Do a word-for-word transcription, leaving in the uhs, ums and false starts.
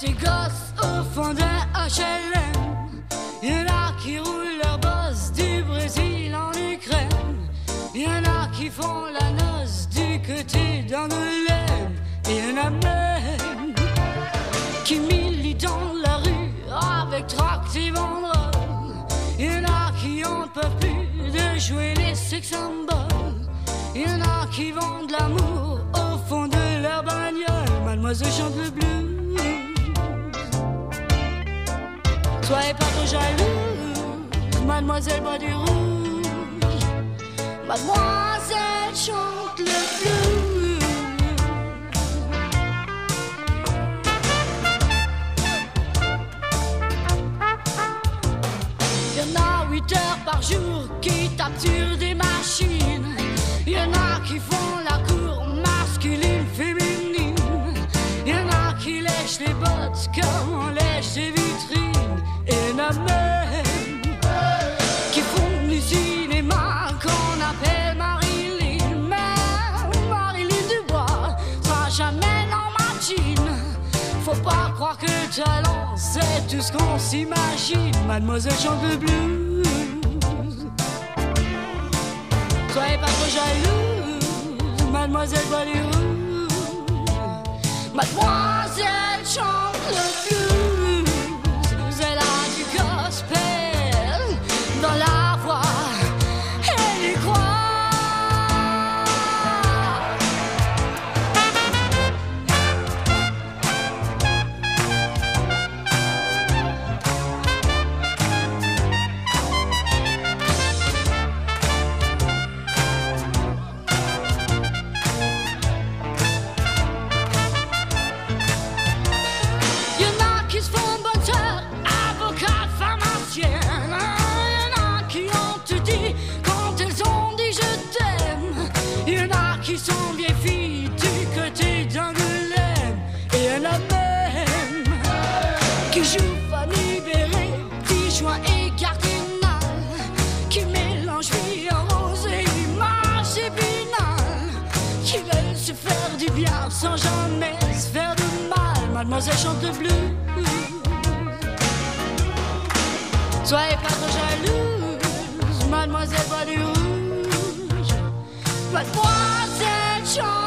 des gosses au fond d'un H L M. Y'en a qui roulent leur boss du Brésil en Ukraine. Y'en a qui font la noce du côté d'Angoulême. Et y'en a même qui militent dans la rue avec tract et banderoles. Y'en a qui en peuvent plus de jouer les sex symboles. Y'en a qui vendent l'amour au fond de leur bagnole. Mademoiselle chante le blues. Soyez pas trop jalouse, mademoiselle boit du rouge. Mademoiselle chante le blues. Y'en a huit heures par jour qui tapent sur des machines. Y'en a qui font la cour masculine, féminine. Y'en a qui lèchent les bottes comme on lèche les vitrines. Et y'en a même qui font du cinéma qu'on appelle Marilyn. Mais Marilyn Dubois sera jamais dans ma jean. Faut pas croire que le talent c'est tout ce qu'on s'imagine. Mademoiselle chante le blues. Soyez pas trop jalouse, mademoiselle boit du rouge. Mademoiselle chante le blues. Elle a du gospel dans la voix. Elle y croit. Qui sont bien filles du côté d'Angoulême. Et y'en a même qui jouent Fanny Béré, petit joint et cardinal, qui mélangent vie en rose et image épinal, qui veulent se faire du bien sans jamais se faire de mal. Mademoiselle chante le blues. Soyez pas trop jalouse, mademoiselle boit du rouge. Mademoiselle chante